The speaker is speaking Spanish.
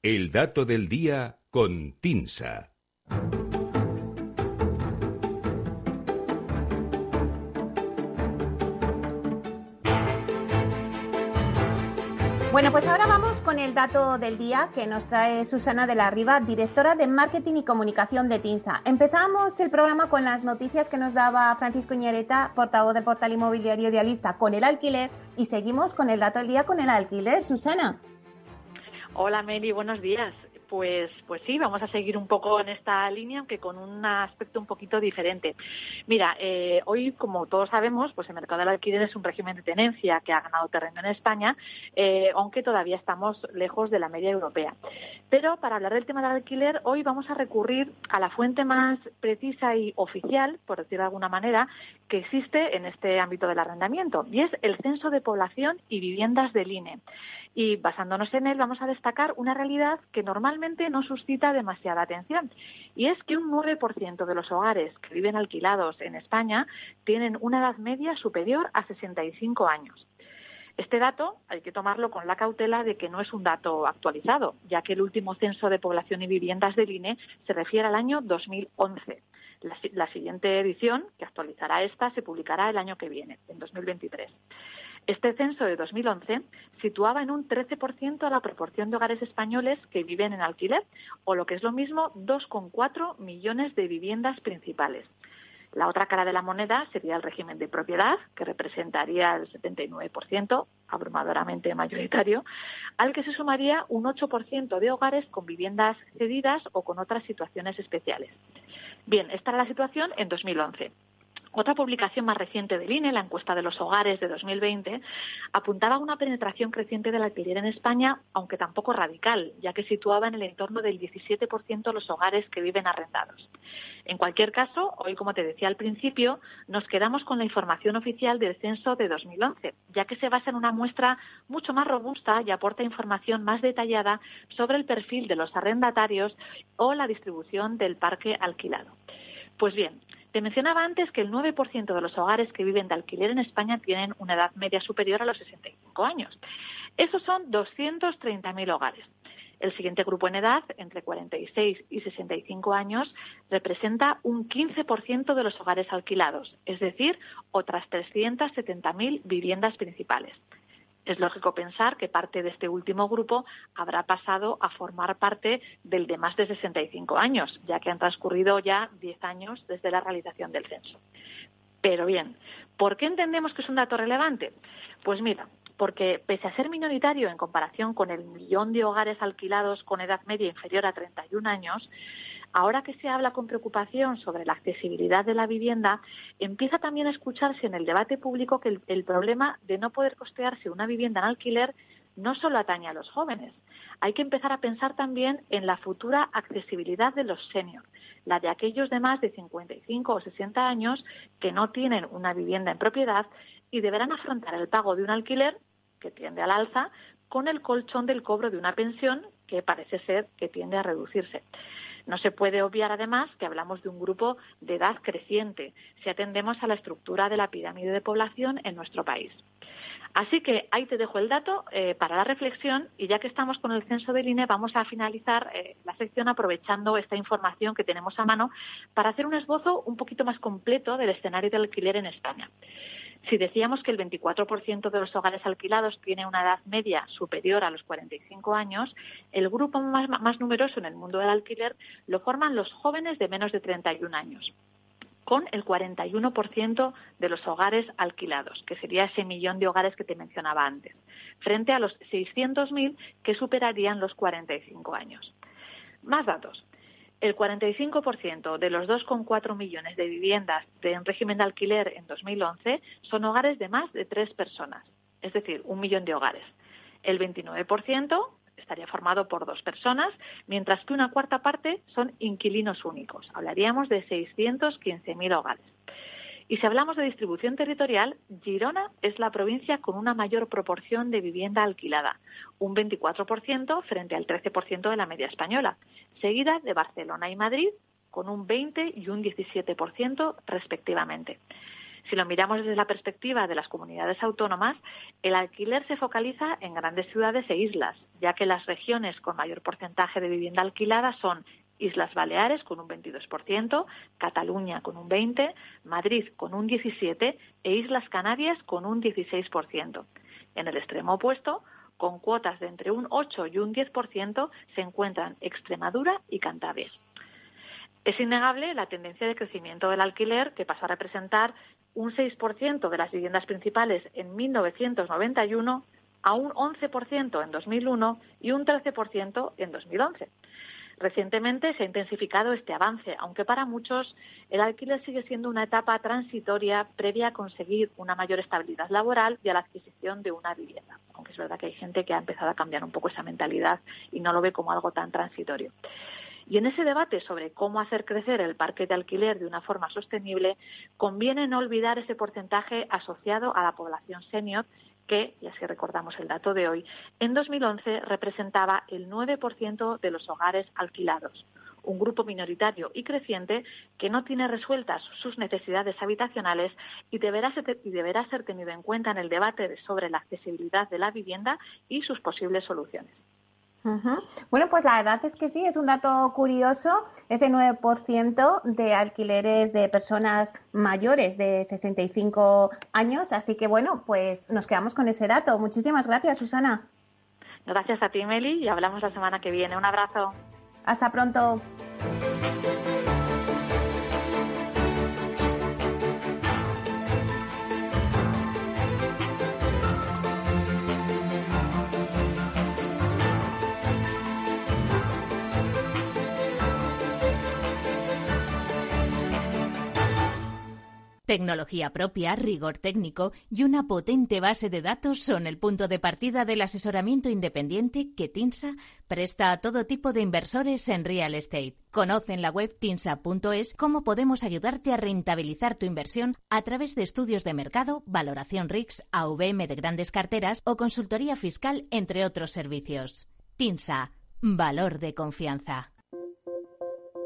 El dato del día con TINSA. Bueno, pues ahora vamos con el dato del día que nos trae Susana de la Riva, directora de Marketing y Comunicación de TINSA. Empezamos el programa con las noticias que nos daba Francisco Iñareta, portavoz del portal inmobiliario Idealista, con el alquiler, y seguimos con el dato del día con el alquiler. Susana. Hola Meli, buenos días. Pues sí, vamos a seguir un poco en esta línea, aunque con un aspecto un poquito diferente. Mira, hoy, como todos sabemos, pues el mercado del alquiler es un régimen de tenencia que ha ganado terreno en España, aunque todavía estamos lejos de la media europea. Pero para hablar del tema del alquiler, hoy vamos a recurrir a la fuente más precisa y oficial, por decirlo de alguna manera, que existe en este ámbito del arrendamiento, y es el Censo de Población y Viviendas del INE. Y basándonos en él vamos a destacar una realidad que normalmente no suscita demasiada atención, y es que un 9% de los hogares que viven alquilados en España tienen una edad media superior a 65 años. Este dato hay que tomarlo con la cautela de que no es un dato actualizado, ya que el último Censo de Población y Viviendas del INE se refiere al año 2011. La siguiente edición, que actualizará esta, se publicará el año que viene, en 2023. Este censo de 2011 situaba en un 13% a la proporción de hogares españoles que viven en alquiler, o lo que es lo mismo, 2,4 millones de viviendas principales. La otra cara de la moneda sería el régimen de propiedad, que representaría el 79%, abrumadoramente mayoritario, al que se sumaría un 8% de hogares con viviendas cedidas o con otras situaciones especiales. Bien, esta era la situación en 2011. Otra publicación más reciente del INE, la encuesta de los hogares de 2020, apuntaba a una penetración creciente del alquiler en España, aunque tampoco radical, ya que situaba en el entorno del 17% los hogares que viven arrendados. En cualquier caso, hoy, como te decía al principio, nos quedamos con la información oficial del censo de 2011, ya que se basa en una muestra mucho más robusta y aporta información más detallada sobre el perfil de los arrendatarios o la distribución del parque alquilado. Pues bien, te mencionaba antes que el 9% de los hogares que viven de alquiler en España tienen una edad media superior a los 65 años. Esos son 230.000 hogares. El siguiente grupo en edad, entre 46 y 65 años, representa un 15% de los hogares alquilados, es decir, otras 370.000 viviendas principales. Es lógico pensar que parte de este último grupo habrá pasado a formar parte del de más de 65 años, ya que han transcurrido ya 10 años desde la realización del censo. Pero bien, ¿por qué entendemos que es un dato relevante? Pues mira, porque pese a ser minoritario en comparación con el millón de hogares alquilados con edad media inferior a 31 años, ahora que se habla con preocupación sobre la accesibilidad de la vivienda, empieza también a escucharse en el debate público que el problema de no poder costearse una vivienda en alquiler no solo atañe a los jóvenes. Hay que empezar a pensar también en la futura accesibilidad de los seniors, la de aquellos de más de 55 o 60 años que no tienen una vivienda en propiedad y deberán afrontar el pago de un alquiler, que tiende al alza, con el colchón del cobro de una pensión, que parece ser que tiende a reducirse. No se puede obviar, además, que hablamos de un grupo de edad creciente, si atendemos a la estructura de la pirámide de población en nuestro país. Así que ahí te dejo el dato para la reflexión, y ya que estamos con el censo del INE, vamos a finalizar la sección aprovechando esta información que tenemos a mano para hacer un esbozo un poquito más completo del escenario del alquiler en España. Si decíamos que el 24% de los hogares alquilados tiene una edad media superior a los 45 años, el grupo más numeroso en el mundo del alquiler lo forman los jóvenes de menos de 31 años, con el 41% de los hogares alquilados, que sería ese millón de hogares que te mencionaba antes, frente a los 600.000 que superarían los 45 años. Más datos. El 45% de los 2,4 millones de viviendas en régimen de alquiler en 2011 son hogares de más de 3 personas, es decir, 1 millón de hogares. El 29% estaría formado por 2 personas, mientras que una cuarta parte son inquilinos únicos. Hablaríamos de 615.000 hogares. Y si hablamos de distribución territorial, Girona es la provincia con una mayor proporción de vivienda alquilada, un 24% frente al 13% de la media española, seguida de Barcelona y Madrid, con un 20 y un 17% respectivamente. Si lo miramos desde la perspectiva de las comunidades autónomas, el alquiler se focaliza en grandes ciudades e islas, ya que las regiones con mayor porcentaje de vivienda alquilada son Islas Baleares con un 22%, Cataluña con un 20%, Madrid con un 17% e Islas Canarias con un 16%. En el extremo opuesto, con cuotas de entre un 8 y un 10%, se encuentran Extremadura y Cantabria. Es innegable la tendencia de crecimiento del alquiler, que pasó a representar un 6% de las viviendas principales en 1991 a un 11% en 2001 y un 13% en 2011. Recientemente se ha intensificado este avance, aunque para muchos el alquiler sigue siendo una etapa transitoria previa a conseguir una mayor estabilidad laboral y a la adquisición de una vivienda. Aunque es verdad que hay gente que ha empezado a cambiar un poco esa mentalidad y no lo ve como algo tan transitorio. Y en ese debate sobre cómo hacer crecer el parque de alquiler de una forma sostenible, conviene no olvidar ese porcentaje asociado a la población senior que, y así recordamos el dato de hoy, en 2011 representaba el 9% de los hogares alquilados, un grupo minoritario y creciente que no tiene resueltas sus necesidades habitacionales y deberá ser tenido en cuenta en el debate sobre la accesibilidad de la vivienda y sus posibles soluciones. Bueno, pues la verdad es que sí, es un dato curioso, ese 9% de alquileres de personas mayores de 65 años, así que bueno, pues nos quedamos con ese dato. Muchísimas gracias, Susana. Gracias a ti, Meli, y hablamos la semana que viene. Un abrazo. Hasta pronto. Tecnología propia, rigor técnico y una potente base de datos son el punto de partida del asesoramiento independiente que TINSA presta a todo tipo de inversores en real estate. Conoce en la web tinsa.es cómo podemos ayudarte a rentabilizar tu inversión a través de estudios de mercado, valoración RICS, AVM de grandes carteras o consultoría fiscal, entre otros servicios. TINSA, valor de confianza.